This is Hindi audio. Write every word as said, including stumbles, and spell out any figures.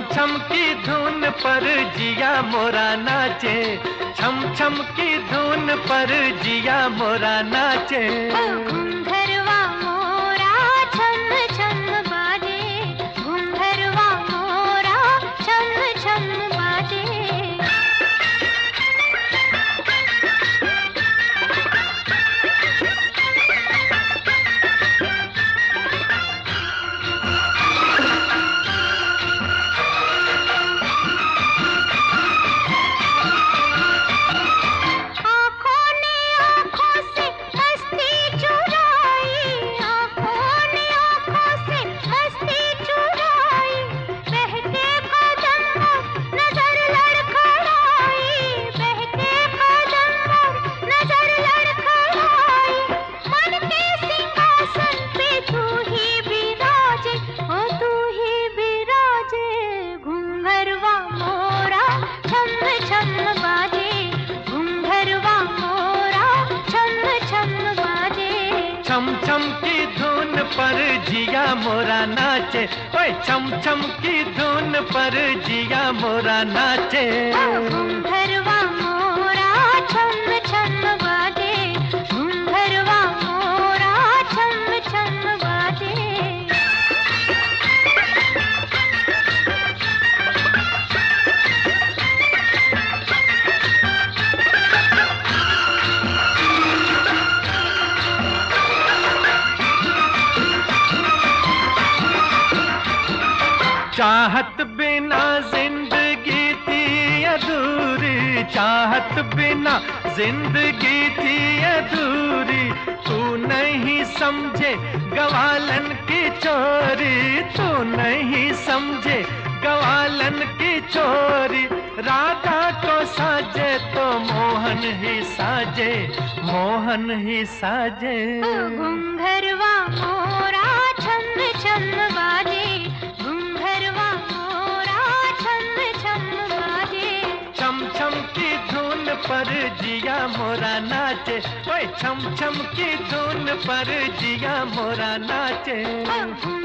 छम की धुन पर जिया मोरा नाचे, छम छम की धुन पर जिया मोरा नाचे। घुंघरवा मोरा छम छम बाजे, घुंघरवा मोरा छम छम बाजे। छम छम की धुन पर जिया मोरा नाचे, ओए छम छम की धुन पर जिया मोरा नाचे। घुंघरवा मोरा छम छम बाजे, घुंघरवा मोरा छम छम बाजे। चाहत बिना जिंदगी थी अधूरी, चाहत बिना जिंदगी थी अधूरी। तू नहीं समझे गवालन की चोरी, तू नहीं समझे गवालन की चोरी। राधा को साजे तो मोहन ही साजे, मोहन ही साजे। घुंघरवा मोरा छम छम बाजे, घुंघरवा मोरा छम छम बाजे। छम छम की धुन पर जिया मोरा नाचे, ओए छम छम की धुन पर जिया मोरा नाचे।